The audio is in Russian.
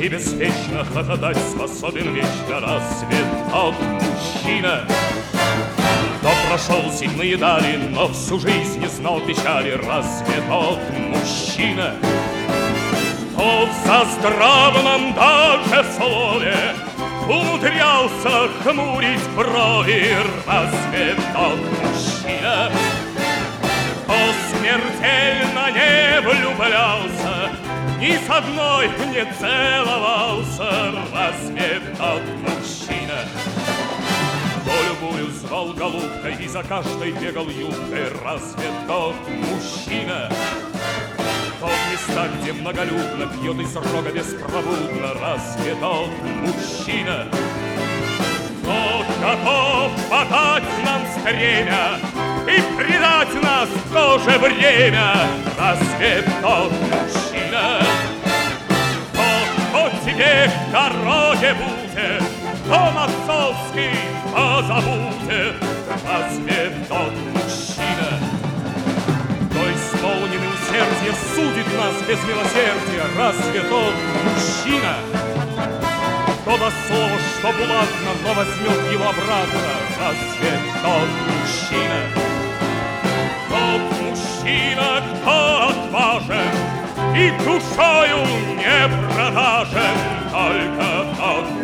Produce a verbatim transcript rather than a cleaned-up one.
беспечно хохотать способен вечно. Разве тот мужчина, кто прошел сильные дали, но всю жизнь не знал печали? Разве тот мужчина, кто в заздравном даже слове умудрялся хмурить брови? Разве тот мужчина, кто смертельно не влюблялся, ни с одной не целовался? Разве тот мужчина, кто любую звал голубкой и за каждой бегал юбкой? Разве тот мужчина, кто в местах, где многолюдно, пьет из рога беспробудно? Разве тот мужчина, кто готов подать нам стремя и предать нас в то же время? Разве тот мужчина, кто хоть тебе к дороге будет, дом отцовский позабудет? Разве тот мужчина, кто исполненный усердия судит нас без милосердия? Разве тот мужчина, кто даст слово, что булатно, но возьмет его обратно? Разве тот мужчина, тот мужчина, кто отважен и душою не продажен? Только тот